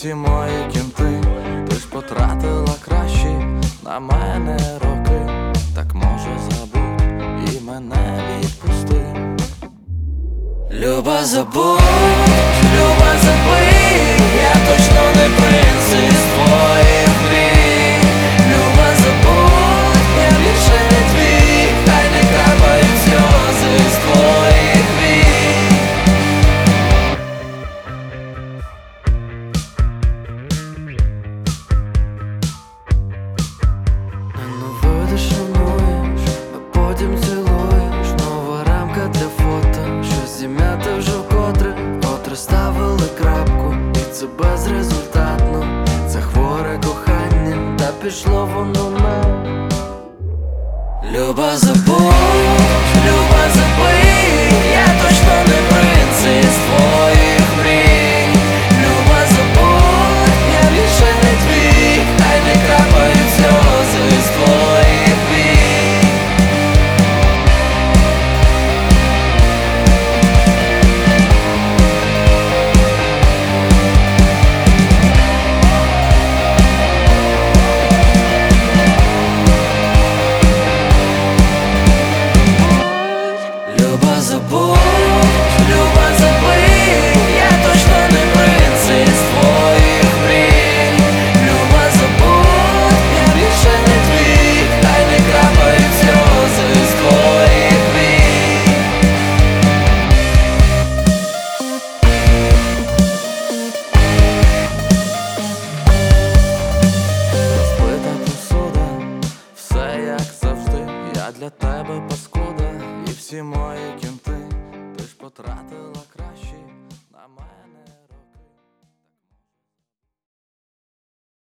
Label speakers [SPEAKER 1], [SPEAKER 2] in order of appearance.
[SPEAKER 1] всі мої кінти. Ти ж потратила кращі на мене роки. Так може забудь і мене відпусти. Люба, забудь, Люба, забий, я точно не принц із твоїх мрій. Люба, забудь, я більше не твій, хай не капають сльози з твоїх вій. Ненавидиш, шануєш, а потім цілуєш. Нова рамка для фото, що зім'яти вже вкотре. Котре ставили крапку, і це безрезультатно. Це хворе кохання, та пішло воно на. Люба, забудь, Люба, забий, я точно не принц із твоїх мрій. Люба, забудь, я більше не твій, хай не крапають сльози з твоїх вій. Люба, забудь, Люба, забий, я точно не принц із твоїх мрій. Люба, забудь, я більше не твій, хай не крапають сльози з твоїх вій. Розбита посуда, все як завжди. Я для тебе паскуда, і всі мої кінти. Ти ж потратила